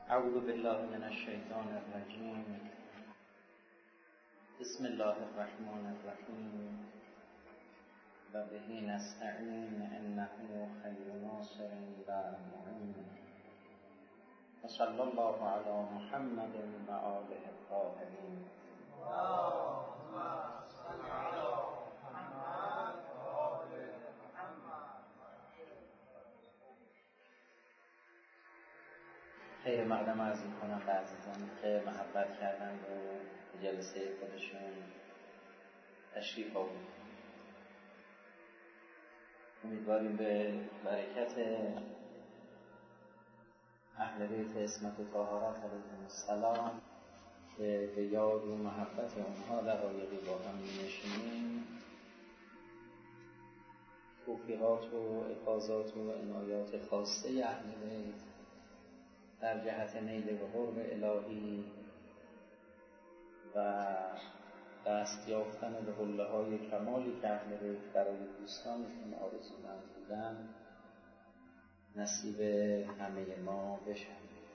اعوذ بالله من الشیطان الرجیم. بسم الله الرحمن الرحیم و به نستعین انه خیر ناصر و معین و صلی الله علی محمد و آله الطاهرین. اللهم صل علی محمد و آل محمد. خیر مقدم عرض می‌کنم به عزیزانی که محبت کردند و به جلسه خودشون تشریف آوردند. امیدواریم به برکت اهل بیت عصمت و طهارت علیهم السلام که به یاد و محبت اونها دقایقی با هم می‌نشینیم، توفیقات و افاضات و عنایات خاصه اهل بیت در جهت نیل و قرب الهی و دست یافتن به حله‌های کمالی که اهل بیت برای دوستانشون آرزومند بودن نصیب همه ما بشه.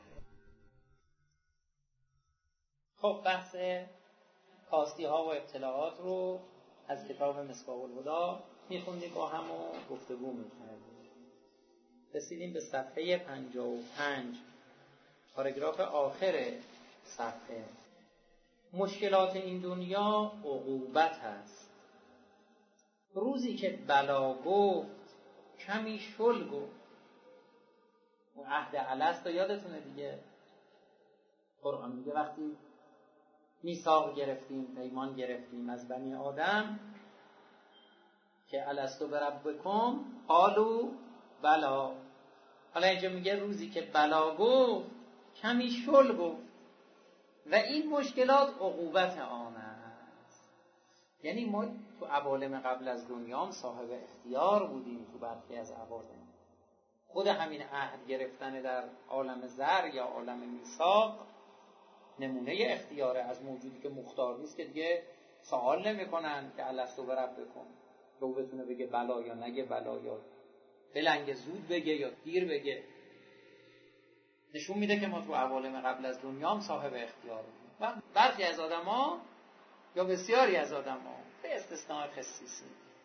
خب بحث کاستی ها و ابتلاعات رو از کتاب مصباح الهدی میخوندیم با هم و گفتگو میکردیم. رسیدیم به صفحه 55 پاراگراف آخر صفحه. مشکلات این دنیا عقوبت هست. روزی که بلا گفت کمی شل گفت. و عهد الست یادتونه دیگه، قرآن میگه وقتی میثاق گرفتیم، پیمان گرفتیم از بنی آدم که الستو بربکم قالوا بلا. حالا اینجا میگه روزی که بلا گفت کمی شل گفت و این مشکلات عقوبت آن است. یعنی ما تو عوالم قبل از دنیا صاحب اختیار بودیم. تو برخی از عوالم خود همین عهد گرفتن در عالم زر یا عالم میثاق نمونه اختیاره از موجودی که مختار نیست که دیگه سوال نمی‌کنن که الستو بربکم، رو بتونه بگه بلا یا نگه بلا، یا بلنگ زود بگه یا دیر بگه. نشون میده که ما تو عوالم قبل از دنیا صاحب اختیار بودیم و برخی از آدم‌ها یا بسیاری از آدم‌ها به استثناء خصیصی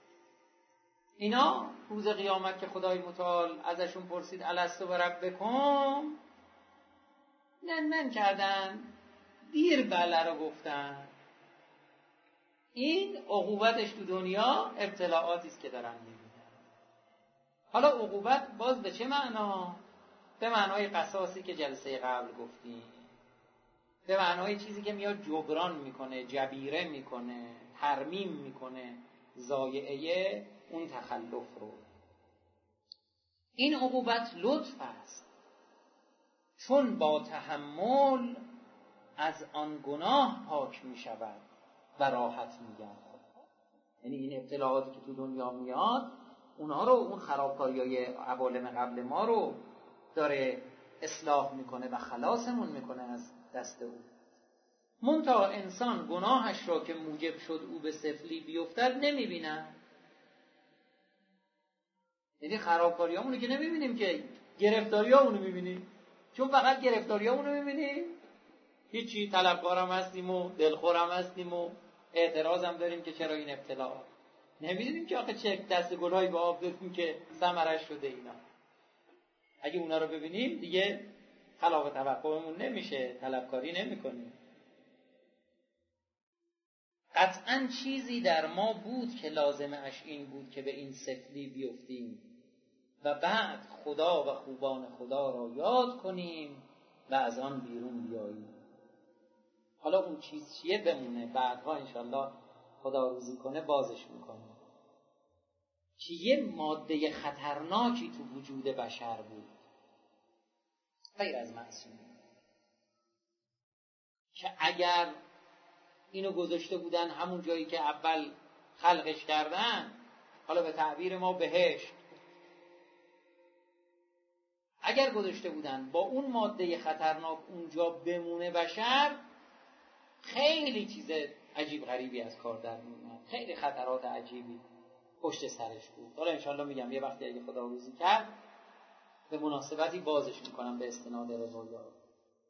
اینا روز قیامت که خدای متعال ازشون پرسید الستو بربکم، نن کردن، دیر بله رو گفتن. این عقوبتش تو دنیا ابتلاعاتی است که دارن می‌بینن. حالا عقوبت باز به چه معنا؟ به معنای قصاصی که جلسه قبل گفتیم، به معنای چیزی که میاد جبران میکنه، جبیره میکنه، ترمیم میکنه ضایعه اون تخلف رو. این عقوبت لطف است، چون با تحمل از آن گناه پاک میشود و راحت میگردد. یعنی این ابتلاعاتی که تو دنیا میاد اونها رو، اون خرابکاریای عوالم قبل ما رو داره اصلاح میکنه و خلاصمون میکنه از دست او. منتها انسان گناهش را که موجب شد او به سفلی بیفتد نمیبینه. یعنی خرابکاریامونو که نمیبینیم، که گرفتاریامونو میبینیم. چون فقط گرفتاریامونو میبینیم، هیچی، طلبکارم هستیم و دلخورم هستیم و اعتراضم داریم که چرا این ابتلا. نمیدونیم که آخه چه دست گلهایی به آب دادیم که ثمرش شده اینا. اگه اونا رو ببینیم دیگه خلاف توقعمون نمیشه، طلبکاری نمی‌کنیم. قطعاً چیزی در ما بود که لازمش این بود که به این سفلی بیفتیم و بعد خدا و خوبان خدا را یاد کنیم و از آن بیرون بیاییم. حالا اون چیز چیه بمونه، بعدها انشالله خدا روزی کنه بازش میکنه. که یه ماده خطرناکی تو وجود بشر بود غیر از معصوم، که اگر اینو گذاشته بودن همون جایی که اول خلقش کردن، حالا به تعبیر ما بهشت، اگر گذاشته بودن با اون ماده خطرناک اونجا بمونه بشر، خیلی چیز عجیب غریبی از کار در میومد، خیلی خطرات عجیبی پشت سرش بود. حالا انشالله میگم یه وقتی اگه خدا روزی کرد به مناسبتی بازش میکنم به استناد روایات.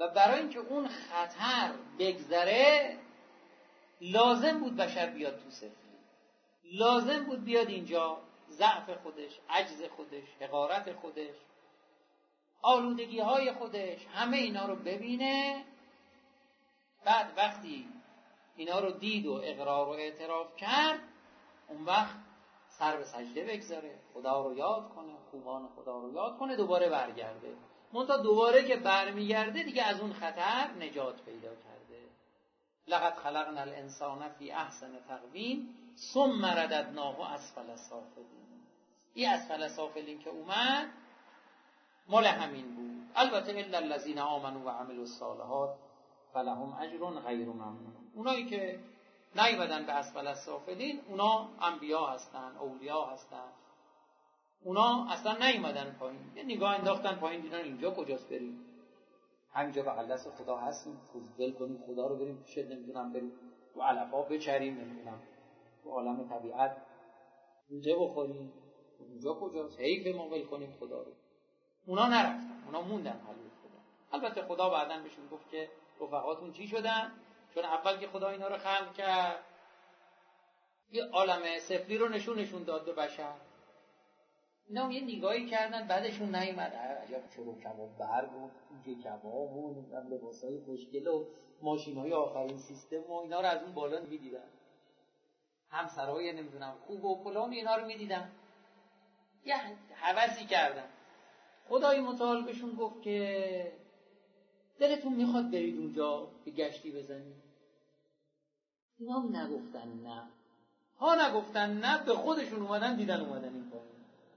و برای اینکه اون خطر بگذره لازم بود بشر بیاد تو سفلی، لازم بود بیاد اینجا ضعف خودش، عجز خودش، حقارت خودش، آلودگی های خودش، همه اینا رو ببینه. بعد وقتی اینا رو دید و اقرار و اعتراف کرد، اون وقت سر به سجده بگذاره، خدا رو یاد کنه، خوبان خدا رو یاد کنه، دوباره برگرده. منتها دوباره که برمیگرده دیگه از اون خطر نجات پیدا کرده. لقد خلقنا الانسان فی احسن تقویم ثم رددناه اسفل سافلین. این اسفل سافلین که اومد مال همین بود. البته الا الذین آمنوا و عملوا الصالحات فلهم اجر غیر ممنون. اونایی که نیومدن به اسفل السافلین اونا انبیا هستن، اولیا هستن، اونا اصلا نیومدن پایین، یه نگاه انداختن پایین، دیدن اینجا کجاست بریم، همینجا بغل دست خدا هستیم، فوتبال کنیم خدا رو بریم پیش، نمیدونم بریم تو علفا بچریم، نمیدونم تو عالم طبیعت اینجا بخوریم، اونجا کجاست، حیف ما ول کنیم خدا رو. اونا نرفتن، اونا موندن حلوه خدا. البته خدا بعداً بهشون گفت که رفقاتون چی شدن؟ چون اول که خدا اینا رو خلق کرد یه عالم سفلی رو نشون داد به بشر، اینا یه نگاهی کردن بعدشون نیومد، عجب چرا کباب بر بود، اینجا کباب بود، لباسای خوشگل و ماشینای آخرین سیستم و اینا رو از اون بالا میدیدن، همسرای نمیدونم خوب و فلان اینا رو میدیدن، یه هوسی کردن. خدای متعال بهشون گفت که دلتون میخواد برید اونجا به گشتی بزنید؟ اینا هم نگفتن نه، ها نگفتن نه، به خودشون اومدن دیدن اومدن این پایین.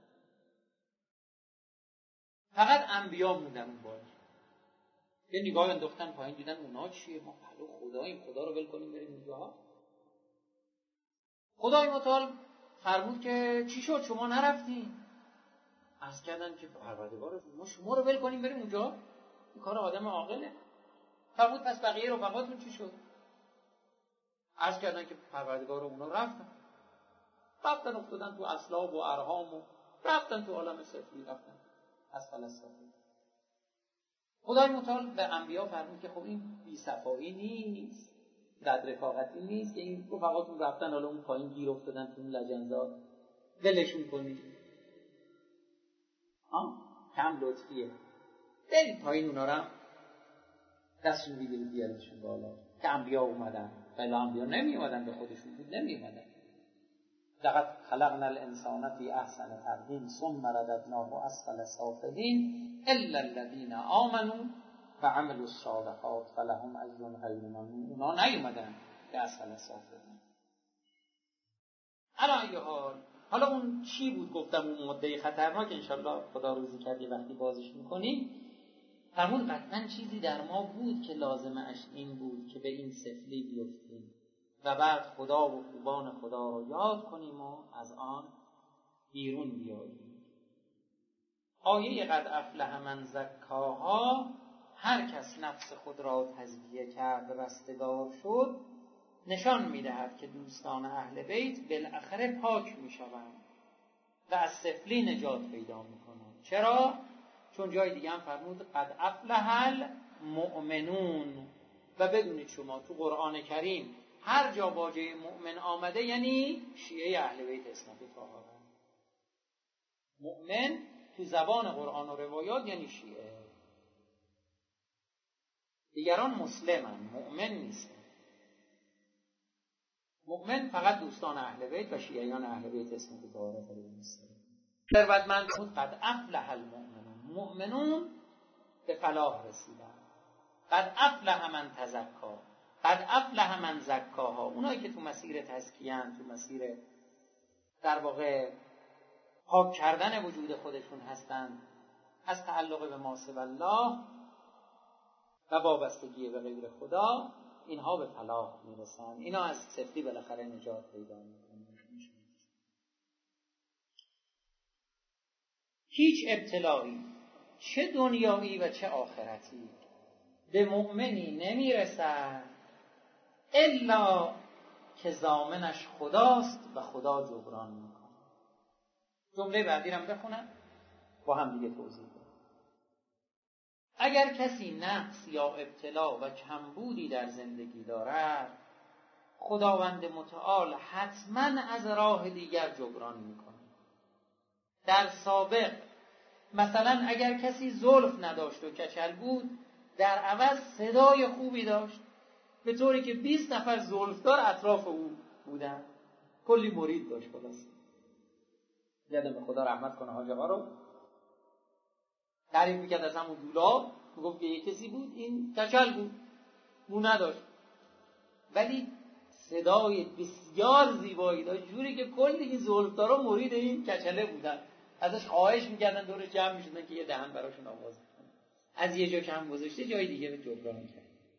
فقط انبیا موندن اون بالا، یه نگاه انداختن پایین، دیدن اونا چیه، ما پلو خداییم، خدا رو ول کنیم بریم اونجا. خدای متعال فرمود که چی شد شما نرفتین؟ عرض کردن که پروردگار ما شما رو ول کنیم بریم اونجا؟ این کار آدم عاقله. فرمود پس بقیه رفقاتون چی شد؟ عرض کردن که پروردگار اونا رفتن افتادن تو اصلاب و ارحام و رفتن تو عالم سفلی، رفتن اسفل السافلین. خدای متعال به انبیا فرمود که خب این بی‌صفایی نیست، بد رفاقتی نیست که این رفقاتون رفتن حالا اون پایین گیر افتادن تو اون لجنزار ولشون کنید. کم لطفیه، برید پایین اونا رو دستشون بگیرید بیاریدشون بالا. که انبیا اومدن، ولی انبیا نمی اومدن، به خودشون بود نمی اومدن. لقد خلقنا الانسان فی احسن تقویم ثم رددناه اسفل سافلین الا الذین آمنوا و عملوا الصالحات فلهم اجر غیر ممنون. اونا نیومدن به اسفل سافلین. علی حالا اون چی بود گفتم، اون ماده خطرناک انشالله خدا روزی کردی وقتی بازش میکنیم، همون قطعا چیزی در ما بود که لازمش این بود که به این سفلی بیفتیم و بعد خدا و خوبان خدا رو یاد کنیم و از آن بیرون بیاییم. آیه قد افلح من زکاها، هر کس نفس خود را تزکیه کرد و رستگار شد، نشان می‌دهد که دوستان اهل بیت بالاخره پاک می‌شوند و از سفلی نجات پیدا می‌کنند. چرا؟ چون جای دیگه هم فرمود قد افلح المؤمنون. و بدونید شما تو قرآن کریم هر جا واژه مؤمن آمده یعنی شیعه اهل بیت اسمت طاهران. مؤمن تو زبان قرآن و روایات یعنی شیعه، دیگران مسلمن، مؤمن نیستن. مؤمن فقط دوستان اهل بیت و شیعیان اهل بیت اسمت طاهران نیستن. ثروتمند بود قد افلح المؤمنون، مؤمنون به فلاح رسیدن. قد افلح من تزکا، قد افلح من زکاها، اونایی که تو مسیر تزکیه‌اند، تو مسیر در واقع پاک کردن وجود خودشون هستند از تعلق به ما سوی الله و وابستگی به غیر خدا، اینها به فلاح میرسن، اینا از سفلی بالاخره نجات پیدا میکنن. هیچ ابتلایی چه دنیایی و چه آخرتی به مؤمنی نمیرسد الا که ضامنش خداست و خدا جبران میکنه. جمله بعدی رو بخونم با هم دیگه توضیح بدم. اگر کسی نقص یا ابتلا و کمبودی در زندگی دارد، خداوند متعال حتما از راه دیگر جبران میکنه. در سابق مثلا اگر کسی زلف نداشت و کچل بود، در عوض صدای خوبی داشت، به طوری که 20 نفر زلفدار اطراف او بودن، کلی مرید داشت. خلاص یادم خدا رحمت کنه حاج آقا رو تعریف میکرد از همون دولاب، میگفت که یک کسی بود این کچل بود، مو نداشت، ولی صدای بسیار زیبایی داشت، جوری که کل این زلفدارا مرید این کچله بودن، ازش خواهش میکردن دور جمع میشدن که یه دهن براشون آواز بکنه. از یه جا کم گذاشته جای دیگه به جبران میکرد.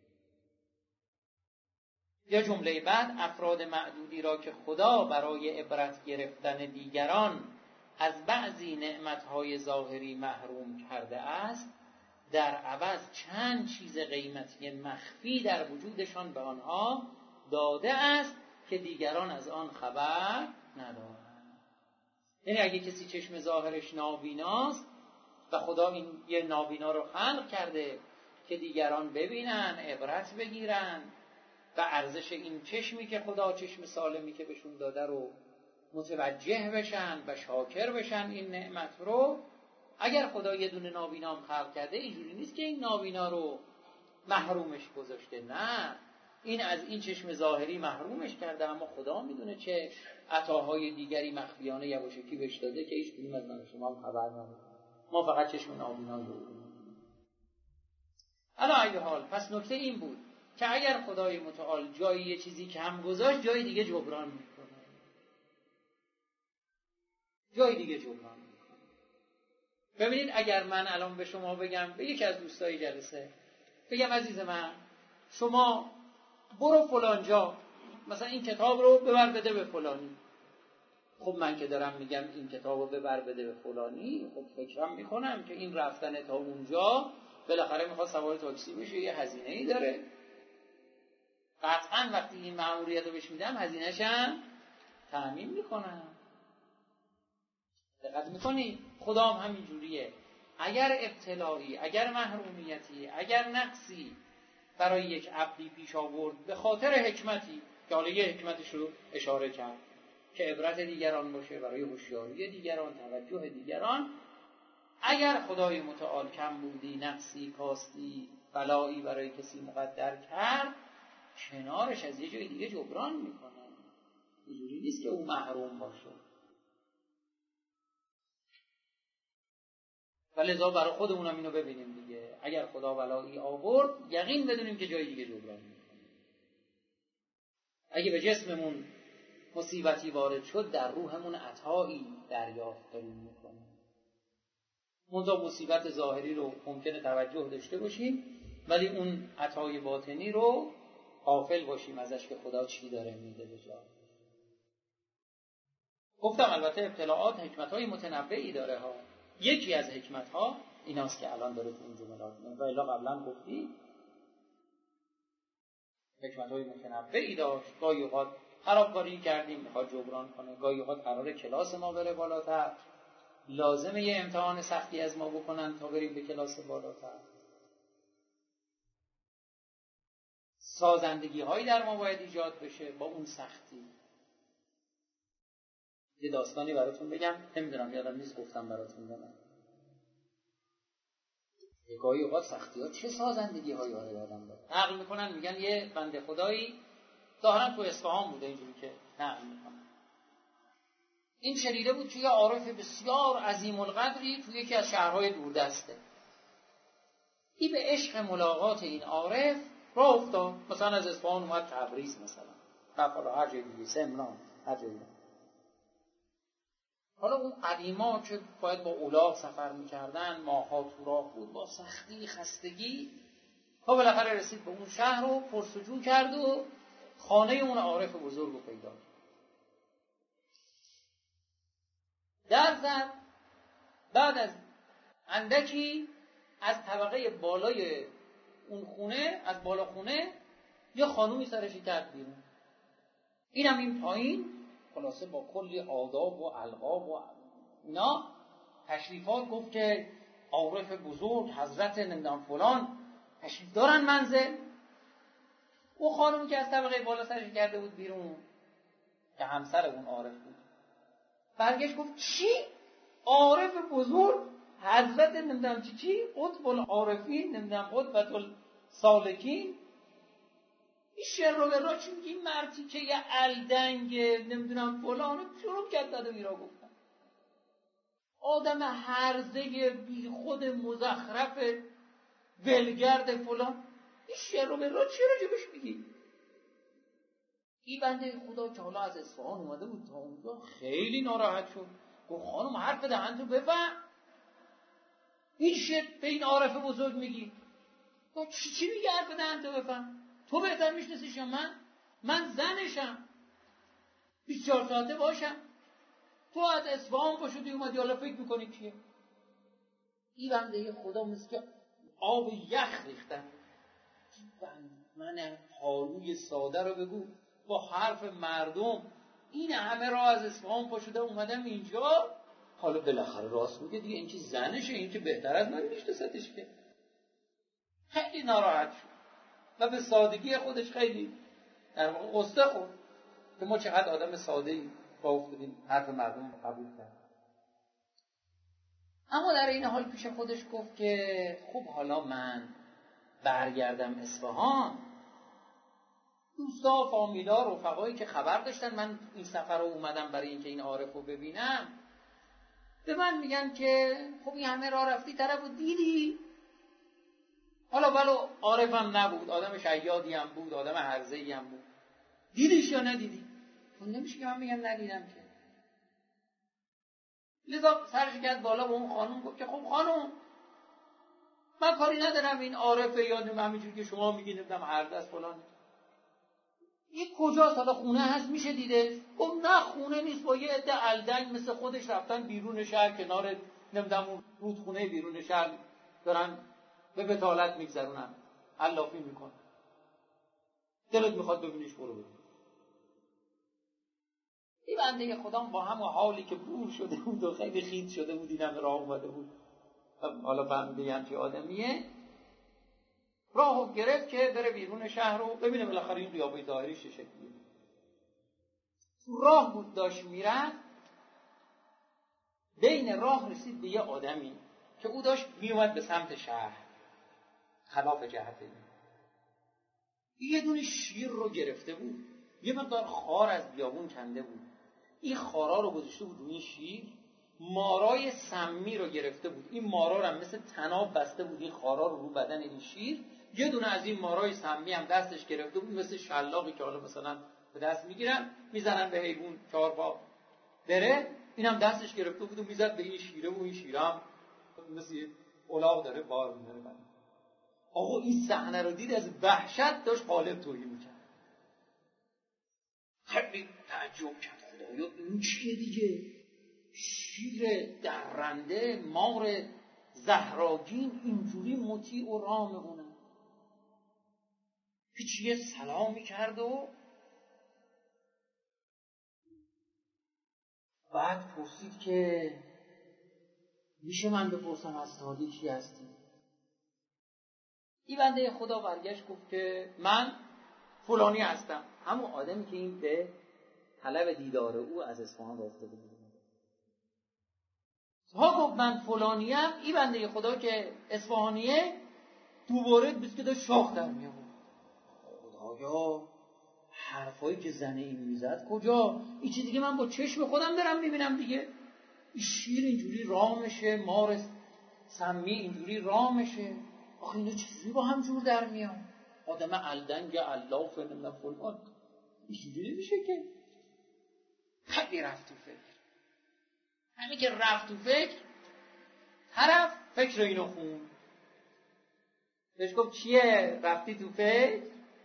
یا جمله بعد، افراد معدودی را که خدا برای عبرت گرفتن دیگران از بعضی نعمتهای ظاهری محروم کرده است، در عوض چند چیز قیمتی مخفی در وجودشان به آنها داده است که دیگران از آن خبر ندارند. یعنی اگه کسی چشم ظاهرش نابیناست و خدا این یه نابینا رو خلق کرده که دیگران ببینن، عبرت بگیرن و ارزش این چشمی که خدا، چشم سالمی که بهشون داده رو متوجه بشن و شاکر بشن این نعمت رو، اگر خدا یه دونه نابینام خلق کرده، اینجوری نیست که این نابینا رو محرومش گذاشته، نه، این از این چشم ظاهری محرومش کرده، اما خدا میدونه چه عطاهای دیگری مخفیانه یواشکی بهش داده که هیچ کدوم از من شما هم خبر نداره. ما فقط چشم نابینا داریم. علی ای حال، پس نکته این بود که اگر خدای متعال جایی یه چیزی کم گذاشت، جای دیگه جبران میکنه، جای دیگه جبران میکنه. ببینید اگر من الان به شما بگم، به یکی از دوستای جلسه بگم عزیز من شما برو فلان جا، مثلا این کتاب رو ببر بده به فلانی، خب من که دارم میگم این کتاب رو ببر بده به فلانی، خب فکرم میکنم که این رفتن تا اونجا بالاخره میخواد سوار تاکسی بشه، یه هزینه‌ای داره، قطعا وقتی این مأموریت رو بهش میدم هزینه‌ش هم تأمین میکنم. دقت میکنی؟ خدا هم همین جوریه. اگر ابتلایی، اگر محرومیتی، اگر نقصی برای یک عبدی پیش آورد به خاطر حکمتی که حالا یه حکمتش رو اشاره کرد که عبرت دیگران باشه، برای هوشیاری دیگران، توجه دیگران، اگر خدای متعال کم بودی، نقصی، کاستی، بلایی برای کسی مقدر کرد، کنارش از یه جای دیگه جبران میکنه. اینجوری نیست که اون محروم باشه. و لذا برای خودمونم اینو ببینیم دیگه، اگر خدا بلایی آورد یقین بدونیم که جای دیگه جبران میکنه. اگه به جسممون مصیبتی وارد شد، در روحمون عطایی دریافت میکنه. منتها مصیبت ظاهری رو ممکنه توجه داشته باشیم، ولی اون عطای باطنی رو غافل باشیم ازش که خدا چی داره میده به جا. گفتم البته ابتلاعات حکمت‌های متنوعی داره ها. یکی از حکمت‌ها ایناست که الان داره تو این جملات میاد و الا قبلا گفتی حکمت‌های متنوعی داشت. گاهی اوقات خرابکاری کردیم میخواد جبران کنه، گاهی اوقات قراره کلاس ما بره بالاتر، لازمه یه امتحان سختی از ما بکنن تا بریم به کلاس بالاتر. سازندگی هایی در ما باید ایجاد بشه با اون سختی. یه داستانی براتون بگم، نمیدونم یادم نیست گفتم براتون یا نه. گاهی اوقات سختی ها چه سازندگی هایی آدم داره. نقل میکنن میگن یه بنده خدایی ظاهرا تو اصفهان بوده، اینجوری که نقل میکنن، این شنیده بود که یه عارف بسیار عظیم القدری توی یکی از شهرهای دوردسته. این به عشق ملاقات این عارف راه افتاد، مثلا از اصفهان اومد تبریز، مثلا حالا هر جای دیگه، سمنان، هر جایی. حالا اون قدیما که باید با الاغ سفر میکردن، ماها تو راه بود، با سختی، خستگی، تا بالاخره رسید به اون شهر و پرسجو کرد و خانه اون عارف بزرگ رو پیدا کرد. در زد، بعد از اندکی از طبقه بالای اون خونه، از بالا خونه یه خانومی سرش کرد بیرون، اینم این پایین، خلاصه با کلی آداب و القاب و اینا تشریفات گفت که عارف بزرگ حضرت نمیدونم فلان تشریف دارن منزل. او خانومی که از طبقه بالا سرش کرده بود بیرون که همسر اون عارف بود برگشت گفت چی؟ عارف بزرگ حضرت نمیدونم چی قطب العارفین نمیدونم قطب السالکین. این شعر رو به را چی میگی؟ این مرتی که یه الدنگ نمیدونم فلانه شروع کرد داده میرا گفتن. آدم هرزه بی خود مزخرف ولگرد فلان. این شعر رو به را چی راجبش میگی؟ این بنده خدا که حالا از اصفهان اومده بود تا اونجا خیلی ناراحت شد. گفت خانم حرف دهن تو بفهم. این شعر به این عارف بزرگ میگی؟ گفت چی میگه حرف دهن تو بفهم؟ تو بهتر میشناسیش یا من زنشم 24 ساعته باشم. تو از اصفهان پاشدی اومدی حالا فکر میکنی کیه؟ این بنده خدا مثل که آب یخ ریختن. من حالوی ساده رو بگو با حرف مردم این همه راه از اصفهان پاشده اومدم اینجا. حالا بالاخره راست میگه دیگه، این که زنشه، این که بهتر از من میشناستش که. خیلی ناراحت شد و به سادگی خودش خیلی در واقع قصه خورد که ما چقدر آدم ساده‌ای با افتادیم حرف مردم قبول کرد. اما در این حال پیش خودش گفت که خب حالا من برگردم اصفهان، دوستا فامیلا رفقایی که خبر داشتن من این سفر رو اومدم برای اینکه این عارف رو ببینم به من میگن که خب این همه راه رفتی طرف رو دیدی؟ حالا ولو عارفم نبود، آدم شیادی هم بود، آدم هرزه‌ای هم بود، دیدیش یا ندیدی؟ اون نمیشه که من میگم ندیدم که. لذا سرش کرد بالا به اون خانم گفت که خب خانم من کاری ندارم این عارفه یا همینجور که شما میگین نمیدونم هرزه است فلان. این کجاست؟ حالا خونه هست میشه دیده؟ گفت نه خونه نیست، با یه عده الدنگ مثل خودش رفتن بیرون شهر کنار نمیدونم رودخونه بیرون شهر دارن به بتالت میگذرونن علافی میکنن. دلت میخواد ببینیش برو ببین. این بنده خدا با همون حالی که بور شده بود و خیلی خیت شده بود اینم راه اومده بود حالا فهمیده همچی آدمیه، راهو گرفت که بره بیرون شهر رو ببینه بالاخره این قیافه ظاهریش چه شکلیه. راه بود داشت میرفت، بین راه رسید به یه آدمی که او داشت میومد به سمت شهر خلاف جهت یه دونه شیر رو گرفته بود، یه مقدار خار از بیابون کنده بود، این خارا رو گذاشته بود روی شیر، مارای سمی رو گرفته بود، این مارا رو هم مثل طناب بسته بود این خارا رو بدن این شیر، یه دونه از این مارای سمی هم دستش گرفته بود مثل شلاقی که حالا مثلا به دست میگیرن میزنن به حیوان 4 پا بره، اینم دستش گرفته بود و میزد به این شیره و این شیره هم مثل الاغ داره بار میاره. آقا این صحنه رو دید از وحشت داشت قالب توهی میکرد. خیلی تعجب کرد، خدایا این چیه دیگه؟ شیر درنده مار زهراگین اینجوری مطیع و رامونه. پیچیه سلامی کرد و بعد پرسید که میشه من بپرسم از سادی کی هستی؟ این بنده خدا برگشت گفت که من فلانی هستم، همون آدمی که این به طلب دیدار او از اصفهان رفته بود. ها گفت من فلانیم. این بنده خدا که اصفهانیه دوباره بیست که داشت شاخ در می آورد. خدایا حرفایی که زنه این میزد کجا؟ این چیزی که من با چشم خودم دارم میبینم دیگه. این شیر اینجوری رامشه، مار سمی اینجوری رامشه، آخه اینا چجوری با هم جور در میان؟ آدم الدنگ علاف نمیدونم فلان اینجوری نمیشه که. خیلی رفت تو فکر. همین که رفت تو فکر طرف فکر اینو خون. بهش گفت چیه رفتی تو فکر؟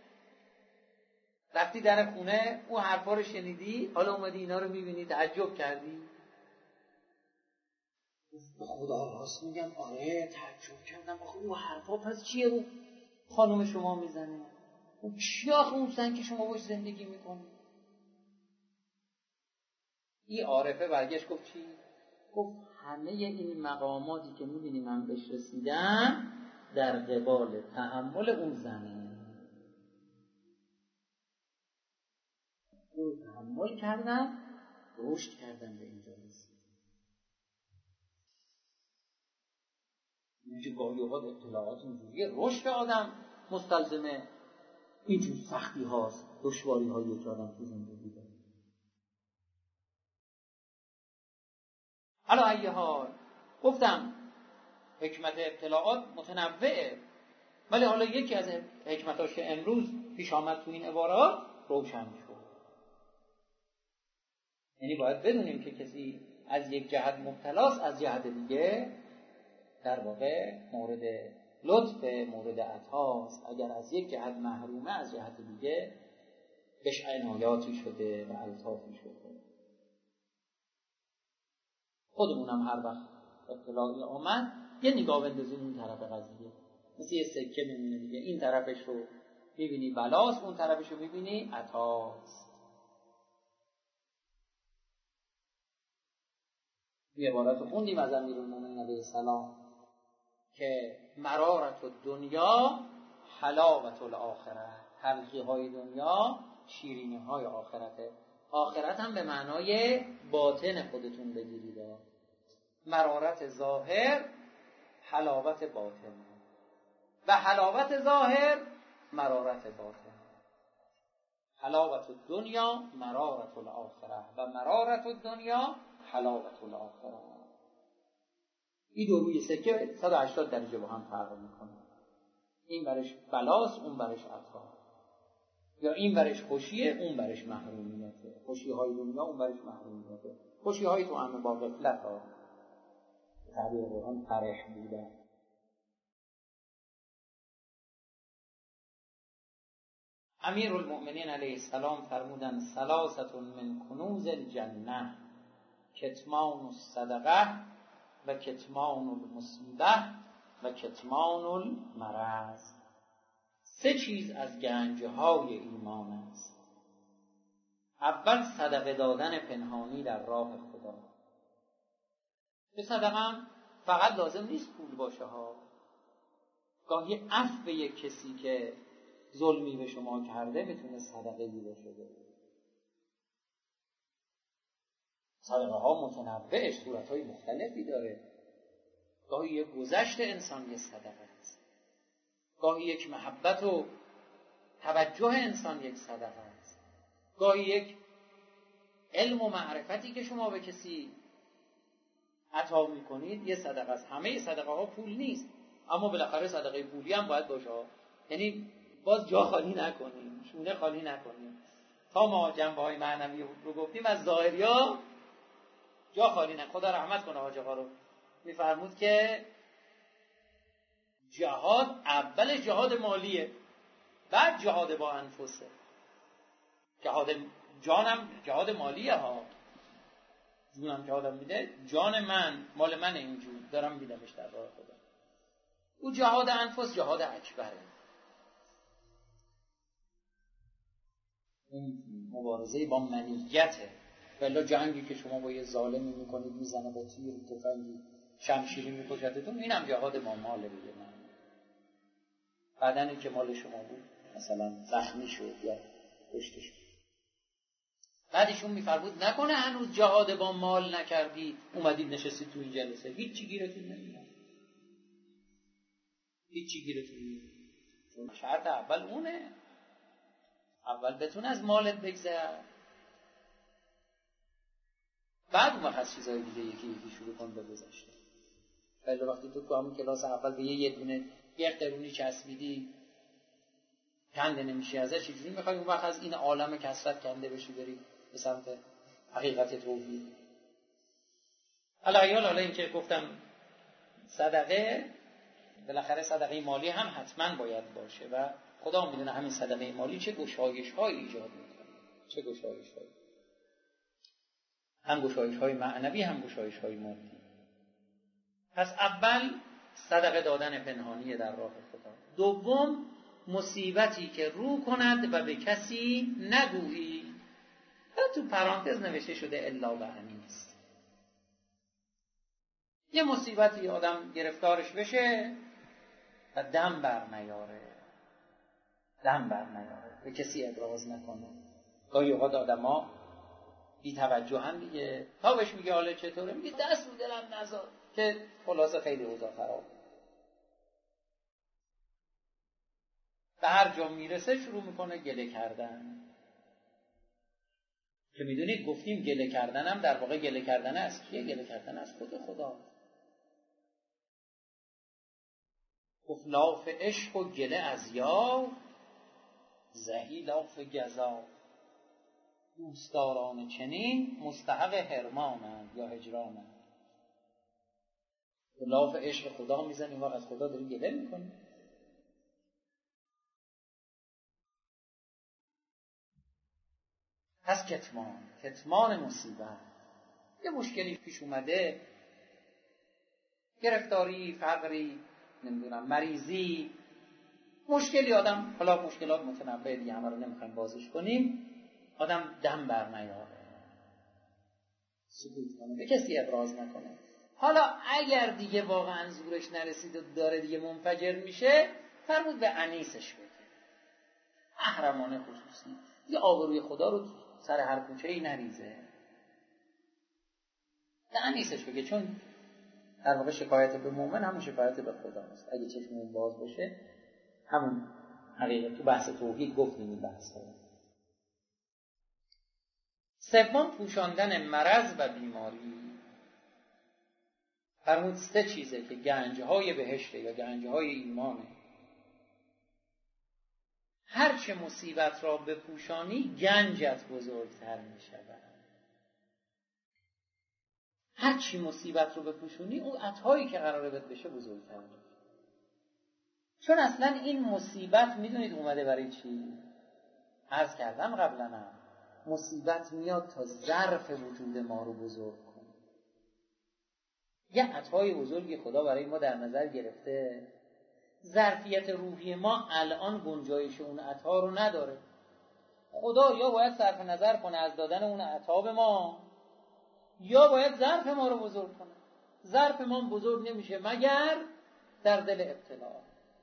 رفتی در خونه اون حرفا رو شنیدی حالا اومدی اینا رو میبینی تعجب کردی؟ به خدا راست میگم آره تعجب کردم. آخه اون حرفا پس چیه رو خانم شما میزنه؟ اون چی آخه اون زن که شما باش زندگی میکنی؟ این عارفه برگشت گفت چی؟ گفت همه این مقاماتی که می‌بینی من بهش رسیدم در قبال تحمل اون زنه. اون تحمل کردم، رشد کردم، به اینجا رسیدم. اینجا گاهی اوقات اطلاعات اینجوریه، رشد آدم مستلزمه اینجور سختی هاست، دشواری هایی که آدم تو زندگی داره. حالا ای حال گفتم حکمت اطلاعات متنوعه، ولی حالا یکی از حکمتاش که امروز پیش آمد تو این عبارات روشن شد. یعنی باید بدونیم که کسی از یک جهت مبتلاست، از جهت دیگه در واقع مورد لطف، مورد عطاست. اگر از یک جهت محرومه، از جهت دیگه بهش عنایاتی شده و الطافی شده. خودمونم هر وقت اطلاعی آمد یه نگاه بندازیم اون طرف قضیه، مثل یه سکه میمونه دیگه، این طرفش رو میبینی بلاست، اون طرفش رو میبینی عطاست. یه عبارت رو خوندیم از امیرالمومنین علیه السلام که مرارت الدنیا حلاوت الاخره، تلخی های دنیا شیرینی های آخرته. آخرت هم به معنای باطن خودتون بگیرید، مرارت ظاهر حلاوت باطن و حلاوت ظاهر مرارت باطن. حلاوت الدنیا مرارت الاخره و مرارت الدنیا حلاوت الاخره. این دو روی سکه 180 درجه با هم فرق میکنه. این برش بلاست، اون برش عطا، یا این برش خوشیه، اون برش محرومیته. خوشی های دنیا، اون برش محرومیته. خوشی های تو همه با غفلت ها تعبیر قرآن فرح بوده. امیرالمؤمنین علیه السلام فرمودن ثلاثه من کنوز الجنه کتمان الصدقه و کتمان المصیبه و کتمان المرض. 3 چیز از گنجهای ایمان است. اول صدقه دادن پنهانی در راه خدا. به صدقه هم فقط لازم نیست پول باشه ها. گاهی عفو به یک کسی که ظلمی به شما کرده میتونه صدقه باشه. صدقه ها متنوع، صورتهای مختلفی داره. گاهی یک گذشت انسان یک صدقه است، گاهی یک محبت و توجه انسان یک صدقه است، گاهی یک علم و معرفتی که شما به کسی عطا میکنید یه صدقه است. همه صدقه ها پول نیست، اما بالاخره صدقه پولی هم باید باشه. یعنی باز جا خالی نکنیم، شونه خالی نکنیم. تا ما جنبه های معنوی رو گفتیم، از ظاهریا جا خالی نه. خدا رحمت کنه حاج آقا رو، میفرمود که جهاد اول جهاد مالیه، بعد جهاد با انفسه. جهاد جانم جهاد مالیه ها، جونم که آدم میده، جان من مال من، اینجور دارم میدمش در راه خدا. او جهاد انفس جهاد اکبره، اون مبارزه با منیته. ولی جنگی که شما با یه ظالمی میکنید، میزنه با تیر تفنگی شمشیری میکشتتون، اینم جهاد با ماله. بگه من بدنی که مال شما بود مثلا زخمی شد یا کشته شد. بعدشون میفرمود نکنه هنوز جهاد با مال نکردید، اومدید نشستید تو این جلسه، هیچی گیرتون نمیاد، هیچی گیرتون نمیاد. چون شرط اول اونه، اول بتون از مالت بگذر، بعد اون وقت چیزای دیگه یکی یکی شروع کن به گذشته. ولی وقتی تو همون کلاس اول به یه دونه یک قرونی چسبیدی کنده نمیشی ازش، چجوری میخوای اون وقت از این عالم کثرت کنده بشی بری به سمت حقیقت توحید؟ حالا این که گفتم صدقه، بالاخره صدقه مالی هم حتما باید باشه و خدا میدونه همین صدقه مالی چه گشایش‌هایی ایجاد میکنه، چه گشایش‌هایی، هم گشایش‌های معنوی هم گشایش‌های مادی. پس اول صدقه دادن پنهانی در راه خدا. دوم مصیبتی که رو کند و به کسی نگویی. تو پرانتز نوشته شده الا به انیس. یه مصیبتی آدم گرفتارش بشه و دم بر نیاره، به کسی ابراز نکنه. گاهی اوقات آدما بی توجه هم دیگه، تا بهش میگه حالا چطوره، میگه دست رو دلم نذار، که خلاصه خیلی اوضاع خراب. به هر جا میرسه شروع میکنه گله کردن، که میدونید گفتیم گله کردن هم در واقع گله کردن از کیه؟ گله کردن از خود خدا. گفت لاف عشق و گله از یار، زهی لاف گزا. دوستداران چنین مستحق حرمانند یا هجرانند. لاف عشق خدا میزنی و از خدا داری گله میکنی. پس کتمان مصیبت. یه مشکلی پیش اومده، گرفتاری، فقری، نمیدونم مریضی، مشکلی آدم، حالا مشکلات متنوع دیگه همه رو نمیخوایم بازش کنیم، آدم دم بر نیاره، سکوت کنه، به کسی ابراز نکنه. حالا اگر دیگه واقعا زورش نرسید و داره دیگه منفجر میشه، فرمود به انیسش بگه، محرمانه خصوصی، یه آبروی خدا رو سر هر کوچه‌ای نریزه، به انیسش بگه. چون در واقع شکایت به مومن همون شکایت به خدا است. اگه چشمون باز باشه، همون حقیقت تو بحث توحید گفتیم این بحث ها. سوم، پوشاندن مرض و بیماری. فرمود 3 چیزه که گنجهای بهشته یا گنجهای ایمانه. هر چه مصیبت را بپوشانی گنجت بزرگتر می شود. هر چی مصیبت رو بپوشونی اون عطایی که قراره بهت بشه بزرگتر می شود. چون اصلا این مصیبت میدونید اومده برای چی؟ عرض کردم قبلا، مصیبت میاد تا ظرف وجود ما رو بزرگ کنه. یه عطای بزرگی خدا برای ما در نظر گرفته، ظرفیت روحی ما الان گنجایش اون عطا رو نداره. خدا یا باید صرف نظر کنه از دادن اون عطا به ما، یا باید ظرف ما رو بزرگ کنه. ظرف ما بزرگ نمیشه مگر در دل ابتلا.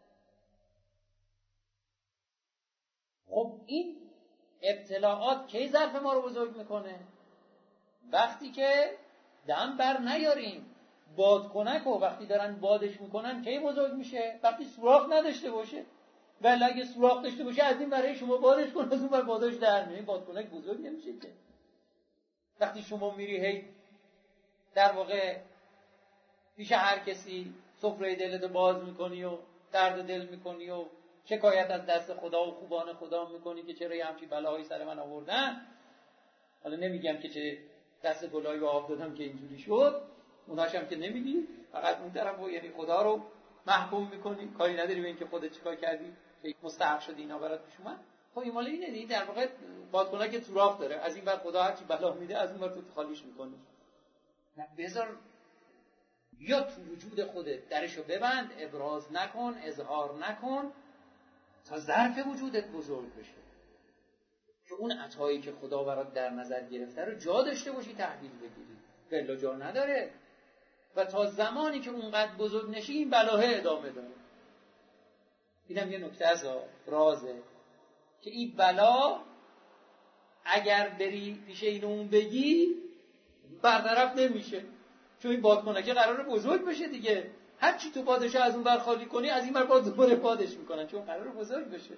خب این ابتلاعات کی ظرف ما رو بزرگ میکنه؟ وقتی که دم بر نیاریم. بادکنک و وقتی دارن بادش میکنن کی بزرگ میشه؟ وقتی سوراخ نداشته باشه. ولی اگه سوراخ داشته باشه از این برای شما بادش کنه، از اون بر بادش در میاد، بادکنک بزرگ نمیشه که. وقتی شما میری هی در واقع پیش هر کسی سفره دلت باز میکنی و درد دل میکنی و شکایت از دست خدا و خوبان خدا میکنی که چرا یه همچی بلاهایی سر من آوردن، حالا نمیگم که چه دست گلایی به آب دادم که اینجوری شد، اوناش هم که نمیگی، فقط اون طرف رو، یعنی خدا رو محکوم میکنی، کاری نداری به این که خودت چیکار کردی که مستحق شدی اینا برات پیش اومد. خب این مال اینه دیگه، در واقع بادکنک سوراخ داره، از این ور خدا هر چی بلا میده از اون ور تو خالیش میکنی. نه، بذار یا تو وجود خودت درشو ببند، ابراز نکن، اظهار نکن تا ظرف وجودت بزرگ بشه، که اون عطایی که خدا برات در نظر گرفته رو جا داشته باشی تحویل بگیری. بلا جا نداره و تا زمانی که اونقدر بزرگ نشی این بلاه ادامه داره. اینم یه نکته از رازه که این بلا اگر بری پیش این اون بگی برطرف نمیشه، چون این بادکنکه قراره بزرگ بشه دیگه. هر چی تو بادش از اون بر خالی کنی از این بر باز دوباره بادش میکنن، چون قراره بزرگ بشه.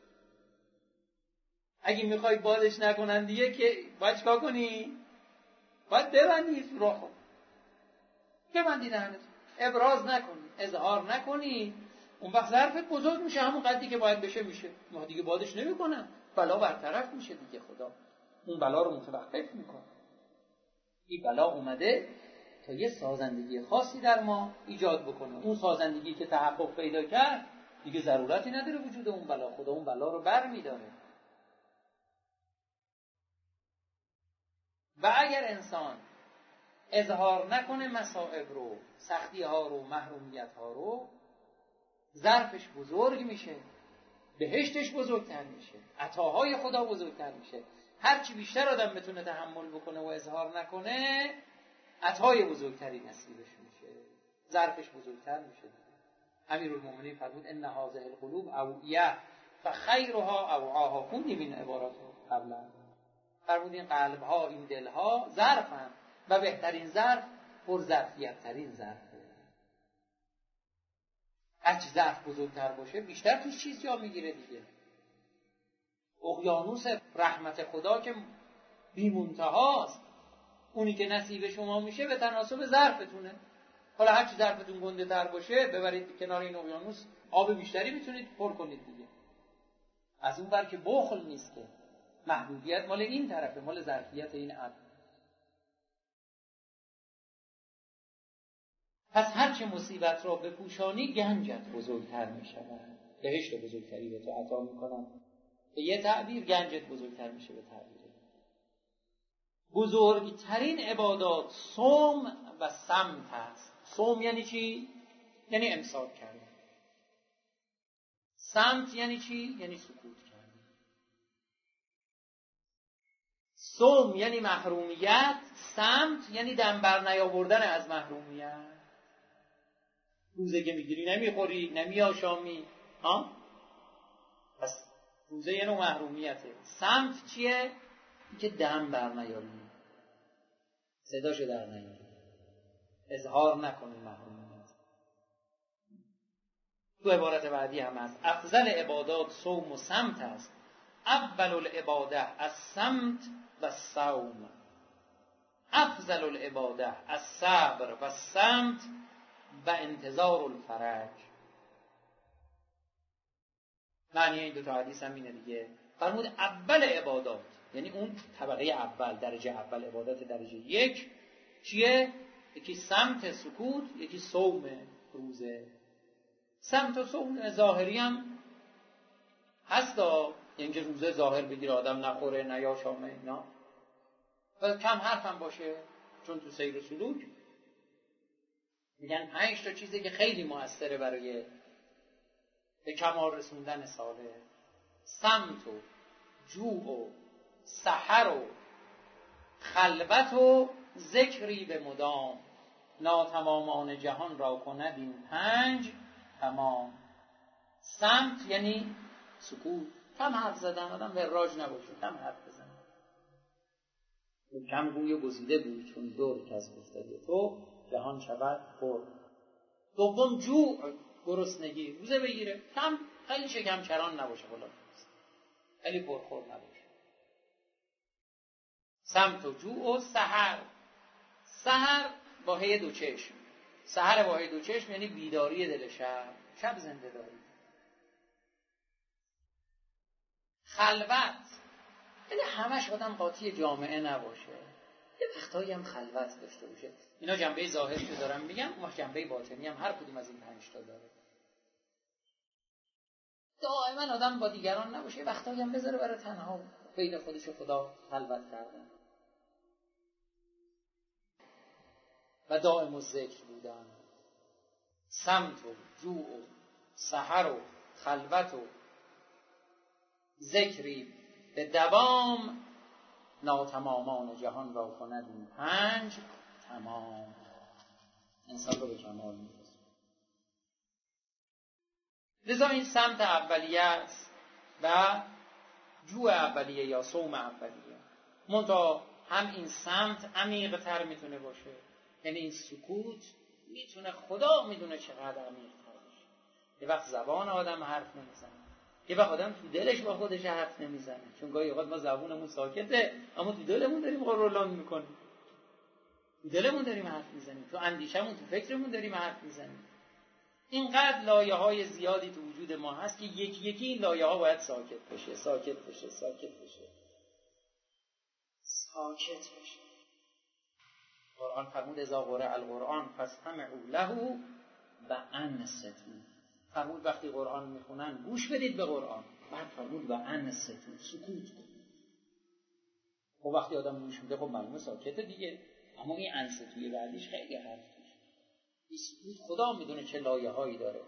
اگه میخوای بادش نکنن دیگه که باید چیکار کنی؟ باید ببندی سوراخو، ببندی دهنت، ابراز نکنی، اظهار نکنی، اون وقت ظرفت بزرگ میشه، همون قدری که باید بشه میشه، ما دیگه بادش نمیکنن، بلا برطرف میشه دیگه. خدا اون بلا رو متوقف میکنه. این بلا اومده تا یه سازندگی خاصی در ما ایجاد بکنه. اون سازندگی که تحقق پیدا کرد دیگه ضرورتی نداره وجود اون بلا، خدا اون بلا رو بر میداره. و اگر انسان اظهار نکنه مصائب رو، سختی ها رو، محرومیت ها رو، ظرفش بزرگ میشه، بهشتش بزرگتر میشه، عطاهای خدا بزرگتر میشه. هرچی بیشتر آدم بتونه تحمل بکنه و اظهار نکنه، عطای بزرگتری نصیبش میشه، ظرفش بزرگتر میشه. امیرالمومنین فرمود ان هذه القلوب اوعیه فخیرها اوعاها. خوندیم این عبارات رو قبلا. فرمود این قلب ها، این دل ها ظرفن و بهترین ظرف پر ظرفیت ترین ظرفه. هرچی ظرف بزرگتر باشه بیشتر توش چیز جا میگیره دیگه. اقیانوس رحمت خدا که بی منتهاست، اونی که نصیب شما میشه به تناسب ظرفتونه. حالا هرچی ظرفتون گنده تر باشه ببرید کنار این اقیانوس، آب بیشتری میتونید پر کنید دیگه. از اون بر که بخل نیست، که محدودیت مال این طرفه، مال ظرفیت این عدل. پس هرچه مصیبت را بپوشانی گنجت بزرگتر میشود، بهشت بزرگتری به تو عطا میکنم. به یه تعبیر گنجت بزرگتر میشه. به تعبیر بزرگترین عبادات صوم و صمت هست. صوم یعنی چی؟ یعنی امساک کردن. صمت یعنی چی؟ یعنی سکوت کردن. صوم یعنی محرومیت، صمت یعنی دم بر نیاوردن از محرومیت. روزه که میگیری نمیخوری، نمیآشامی، ها؟ پس روزه یه نوع محرومیته. صمت چیه؟ که دم بر نیاری، صداشو در نیاری، اظهار نکنی محرومیت. تو عبارت بعدی هم هست افضل عبادات صوم و صمت است. اول العباده الصمت و الصوم، افضل العباده الصبر و الصمت و انتظار الفرج. معنی این دو تا حدیث هم اینه دیگه. فرمود اول عبادات یعنی اون طبقه اول، درجه اول، عبادات درجه یک چیه؟ یکی صمت سکوت، یکی صوم روزه. صمت و صوم ظاهری هم هستا، یعنی که روزه ظاهر بگیره آدم نخوره نیاشامه اینا، و کم حرف هم باشه. چون تو سیر و سلوک میگن 5 تا چیزی که خیلی مؤثره برای به کمال رسوندن ساله: صمت و جوع و سحر و خلوت و ذکری به مدام، ناتمامان جهان را کند این 5 تمام. صمت یعنی سکوت، کم حرف زدن، آدم وراج نباشه، کم حرف بزن، کم گوی و گزیده گوی، چون دور کس گفتگی تو جهان شود پر. دوم جوع، گرسنگی، روزه بگیره، کم، خیلی شکم چران نباشه، خیلی پرخور نباشه. صمت و جوع و سحر. سحر با هی دو چشم، سحر با هی دو چشم یعنی بیداری دل شب، شب زنده داری. خلوت یعنی همش آدم قاطی جامعه نباشه، یه وقتایی هم خلوت داشته باشه. اینا جنبه ظاهری که دارم میگم، ما جنبه باطنی هم هر کدوم از این 5 تا داره. دائما آدم با دیگران نباشه، وقتایی هم بذاره برای تنها بین خودش و خدا خلوت کردن و دائم الذکر بودن. صمت و جوع و سحر و خلوت و ذکری به دوام، ناتمامان جهان را کند این 5 تمام. انسان رو به کمال میرسه. لذا این صمت اولیه است و جوع اولیه یا صوم اولیه. منتها هم این صمت عمیق‌تر میتونه باشه، یعنی این سکوت میتونه، خدا میدونه چقدر عمیق‌تر باشه. یه وقت زبان آدم حرف نمیزنه، یه وقت آدم تو دلش با خودش حرف نمیزنه، چون گاهی اوقات ما زبونمون ساکته اما تو دلمون داریم قرولان میکنیم، تو دلمون داریم حرف میزنیم، تو اندیشمون، تو فکرمون داریم حرف میزنیم. اینقدر لایه‌های زیادی تو وجود ما هست که یکی یکی این لایه‌ها باید ساکت بشه، ساکت بشه، ساکت بشه، ساکت بشه. قرآن فرمود اذا قرئ القرآن فاستمعوا له و انصتوا. فرمود وقتی قرآن میخونن گوش بدید به قرآن. بعد فرمود و انصتوا، سکوت کنید. خب وقتی آدم گوش میده خب معلومه ساکته دیگه، اما این انصتوی بعدیش خیلی حرف توش. این سکوت خدا میدونه چه لایه‌هایی داره.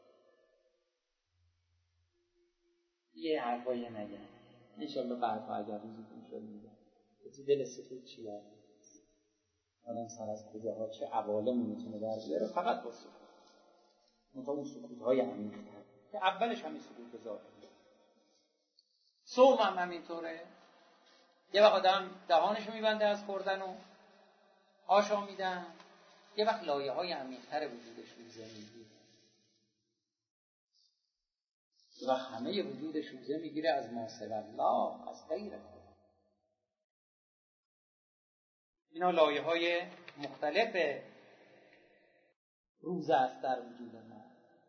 یه حرفایی نگن انشالله بعدها اگر روزی کنشون میگن تو دل سکوت چی داره. آدم سر از کجاها چه عوالمی میتونه در بیاره فقط با سکوت. منتها اون سکوت‌های عمیق‌تر که اولش همین سکوت ظاهری. صوم هم همینطوره. یه وقت آدم دهانشو میبنده از خوردن و آشامیدن، یه وقت لایه‌های عمیق‌تر وجودش روزه میگیره. یه وقت همه وجودش روزه میگیره از ما سوی الله، از غیر خدا. اینا لایه‌های مختلف روزه است در وجود ما.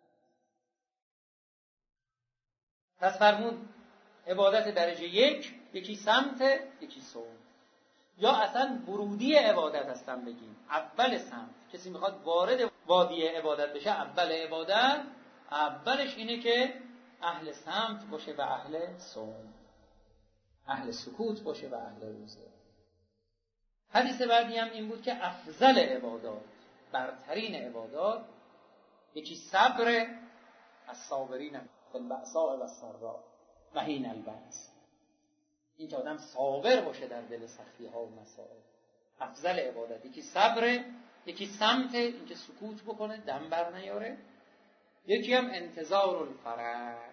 پس فرمود عبادت درجه یک، یکی سمت، یکی صوم. یا اصلا ورودی عبادت هستن بگیم، اول سمت. کسی میخواد وارد وادی عبادت بشه، اول عبادت اولش اینه که اهل سمت باشه و اهل صوم، اهل سکوت باشه و اهل روزه. حدیث بعدی هم این بود که افضل عبادات، برترین عبادات، یکی صبر، از صابرین فی البأساء و الضراء و حین البأس. این که آدم صابر باشه در دل سختی ها و مسائل، افضل عبادت. یکی صبر، یکی سمت، این که سکوت بکنه، دم بر نیاره. یکی هم انتظار الفرج،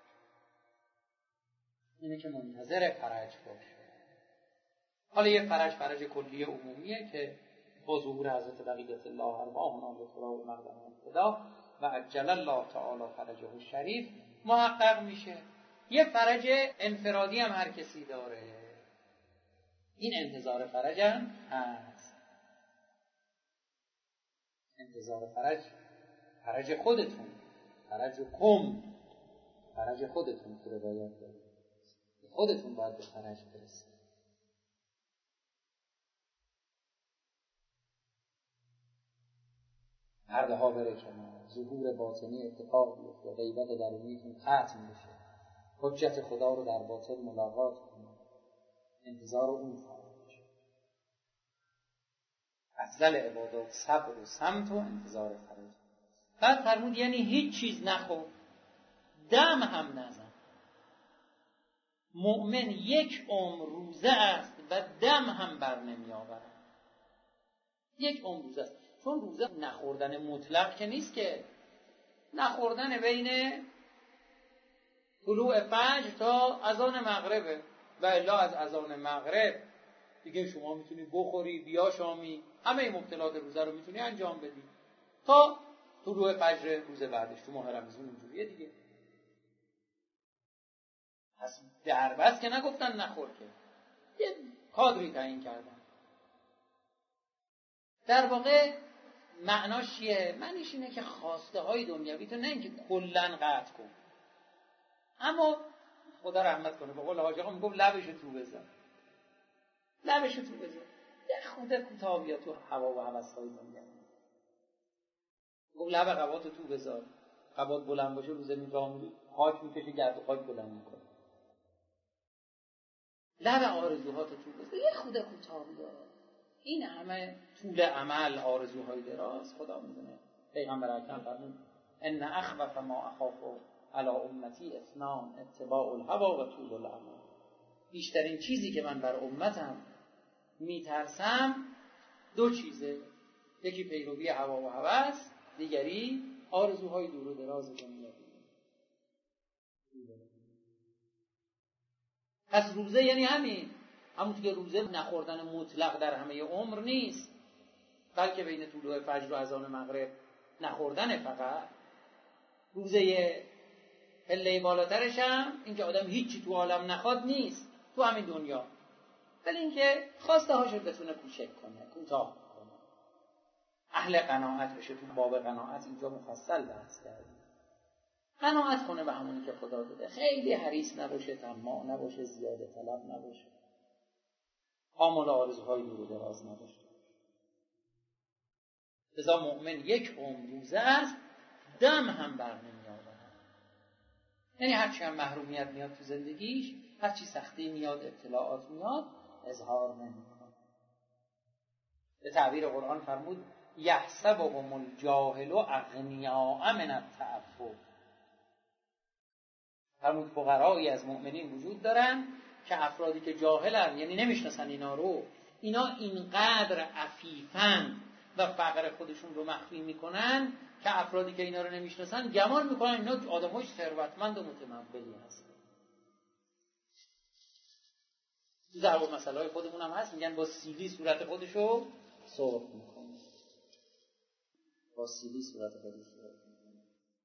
اینه که منتظر فرج باشه. حالا یه فرج کلی عمومیه که با ظهور حضرت بقیت الله ارواحنا به تراب مقدم ابتدا و عجل الله تعالی فرجه الشریف محقق میشه. یه فرج انفرادی هم هر کسی داره، این انتظار فرج هم هست. انتظار فرج خودتون، فرج خودتون که روایت داره، خودتون باید به فرج برسید. پرده ها بره کنار، ظهور باطنی اتفاق بیفته، غیبت درونیتون ختم بشه، حجت خدا رو در باطن ملاقات کنید، انتظار اون فرج. افضل عبادات صبر و سمت و انتظار فرج. بعد فرمود یعنی هیچ چیز نخور، دم هم نزن. مؤمن یک عمر روزه است و دم هم بر نمی آورد. یک عمر روزه است. چون روزه نخوردن مطلق که نیست، که نخوردن بین طلوع فجر تا اذان مغربه، و الا از اذان مغرب دیگه شما میتونی بخوری، بیا شامی، همه مبطلات روزه رو میتونی انجام بدی تا طلوع فجر روز بعدش. تو ماه رمضان اینجوریه دیگه. پس در بس که نگفتن نخور، که یه کادری تعیین کردن. در واقع معناش چیه؟ معنیش اینه که خواسته های دنیوی تو نه اینکه کلن قطع کن، اما خدا رحمت کنه، به قول حاجی آقا میگفت لبشو تو بزن، یه خود کوتاه بیا تو هوا و هوس‌های دنیوی. گفت لب قباتو تو بذار، قبات بلند باشه روز میرام خاک میکشه، گرد و خاک بلند میکنه. لب آرزوهاتو تو بذار، یه خود کوتاه بیا. این همه طول عمل، آرزوهای دراز، خدا میدونه. پیغمبر اکرم فرمود ان اخوف ما اخاف علی امتی اثنان، اتباع الهوا و طول العمل. بیشترین چیزی که من بر امتم میترسم دو چیزه، یکی پیروی هوا و هوس، دیگری آرزوهای دور و دراز دنیا. پس روزه یعنی همون که روزه نخوردن مطلق در همه عمر نیست، بلکه بین طلوع فجر و اذان مغرب نخوردن. فقط روزه پله بالاترش هم اینکه آدم هیچی تو عالم نخواد نیست، تو همین دنیا، ولی اینکه خواسته هاشو بتونه کوچک کنه، کوتاه کنه، اهل قناعت بشه. تو باب قناعت اینجا مفصل بحث کردیم. قناعت کنه به همونی که خدا داده، خیلی حریص نباشه، طماع نباشه، زیاده طلب نباشه، آمال آرزوهای دور و دراز نباشه. لذا مؤمن یک عمر روزه است، دم هم بر نمی آورد. یعنی هرچی هم محرومیت میاد تو زندگیش، هرچی سختی میاد، ابتلاعات میاد، اظهار نمی‌کنه. به تعبیر قرآن فرمود یحسبهم الجاهل اغنیاء من التعفف. فرمود فقرایی از مؤمنین وجود دارن که افرادی که جاهلن، یعنی نمیشناسن اینا رو، اینا اینقدر عفیفن و فقر خودشون رو مخفی میکنن که افرادی که اینا رو نمیشناسن گمان میکنن اینا آدمای ثروتمند و متمولی هستن. ضرب المثل های خودمون هم هست، میگن با سیلی صورت خودشو سرخ میکنه. با سیلی صورت خودشو سرخ میکنه.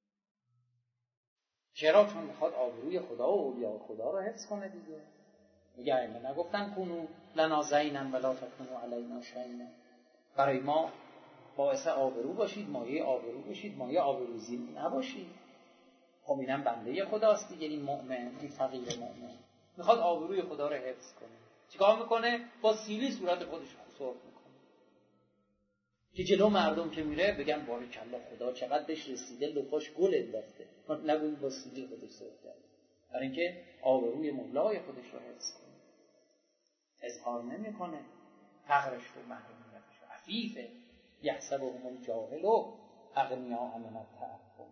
چرا؟ چون میخواد آبروی خدا و اولیاء خدا رو حفظ کنه دیگه. میگه اینا نگفتن کنو لنا زینا ولا تکنو علینا شینا، برای ما باعث آبرو باشید، مایه آبرو باشید، مایه آبروزی نباشید. خب اینم بنده خداست دیگه، این مؤمن، این فقیر مؤمن میخواد آبروی خدا رو حفظ کنه. چیکار میکنه؟ با سیلی صورت خودش سرخ میکنه که جلو مردم که میره بگن بارکالله خدا چقدر بهش رسیده، لپاش گل انداخته. نگوین با سیلی خودش سرخ کرده، برای اینکه آبروی مولای خودش رو حفظ کنه. اظهار نمیکنه فقرش رو، محرومیتش رو. عفیفه. یحسبهم الجاهل اغنیاء من التعفف.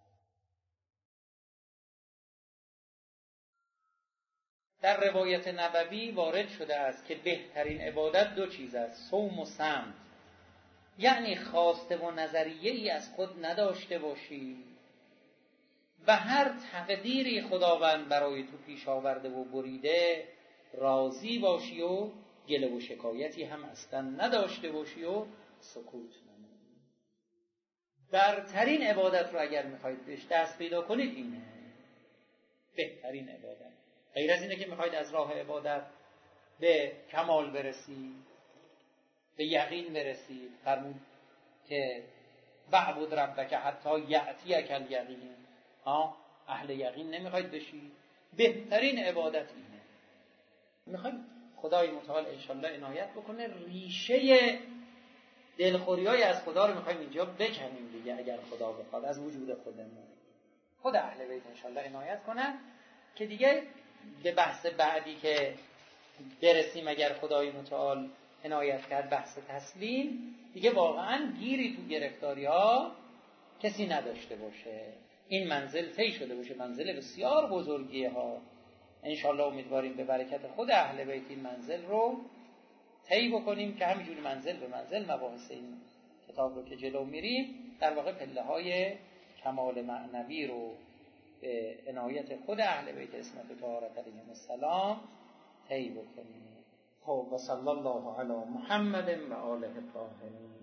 در روایت نبوی وارد شده است که بهترین عبادت دو چیز است: صوم و صمت. یعنی خواسته و نظریه ای از خود نداشته باشی و هر تقدیری خداوند برای تو پیش آورده و بریده راضی باشی و گله و شکایتی هم اصلا نداشته باشی و سکوت نمایی. برترین عبادت رو اگر میخواید بهش دست پیدا کنید اینه بهترین عبادت. غیر از اینه که میخواید از راه عبادت به کمال برسید، به یقین برسید، فرمود که وعبد ربک حتی یأتیک الیقین. اهل یقین نمیخواید بشید، بهترین عبادت اینه. میخواید خدای متعال انشالله عنایت بکنه ریشه دلخوریای از خدا رو میخوایم اینجا بکنیم دیگه، اگر خدا بخواد، از وجود خودمون. خود اهل بیت انشالله عنایت کنن که دیگه به بحث بعدی که برسیم اگر خدای متعال عنایت کرد، بحث تسلیم، دیگه واقعا گیری تو گرفتاری ها کسی نداشته باشه، این منزل طی شده باشه، منزل بسیار بزرگی ها. انشالله امیدواریم به برکت خود اهل بیت این منزل رو طی بکنیم که همینجوری منزل به منزل مباحث این کتاب رو که جلو میریم در واقع پله های کمال معنوی رو به عنایت خود اهل بیت عصمت و طهارت علیهم السلام طی بکنیم. خب و صلی الله علی محمد و آله الطاهرین.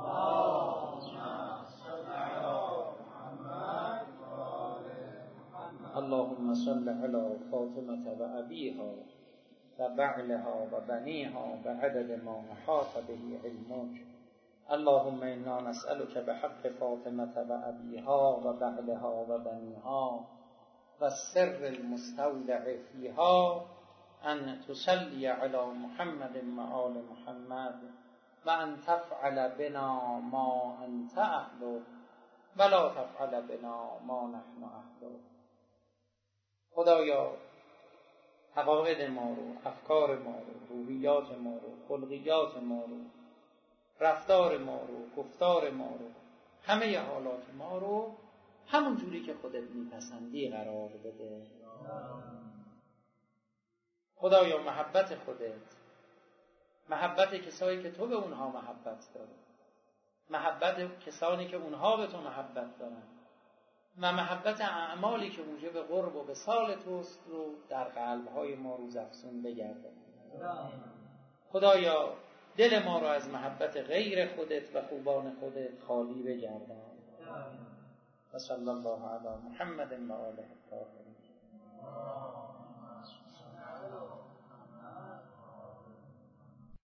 اللهم صل علی فاطمة و ابیها و بعلها و بنیها بعدد ما احاط به علمک. اللهم انا نسألك بحق فاطمة و ابیها و بعلها و بنیها و السر المستودع فیها ان تصلی علی محمد و آل محمد و ان تفعل بنا ما انت اهله ولا تفعل بنا ما نحن اهله. خدایا عقاید ما رو، افکار ما رو، روحیات ما رو، خلقیات ما رو، رفتار ما رو، گفتار ما رو، همه حالات ما رو همون جوری که خودت میپسندی قرار بده. خدایا محبت خودت، محبت کسایی که تو به اونها محبت داری، محبت کسانی که اونها به تو محبت دارن و محبت اعمالی که موجب قرب و وصال توست رو در قلب‌های ما روزافزون بگردان. خدایا دل ما رو از محبت غیر خودت و خوبان خودت خالی بگردان. و صلی الله علی محمد و آله الطاهرین.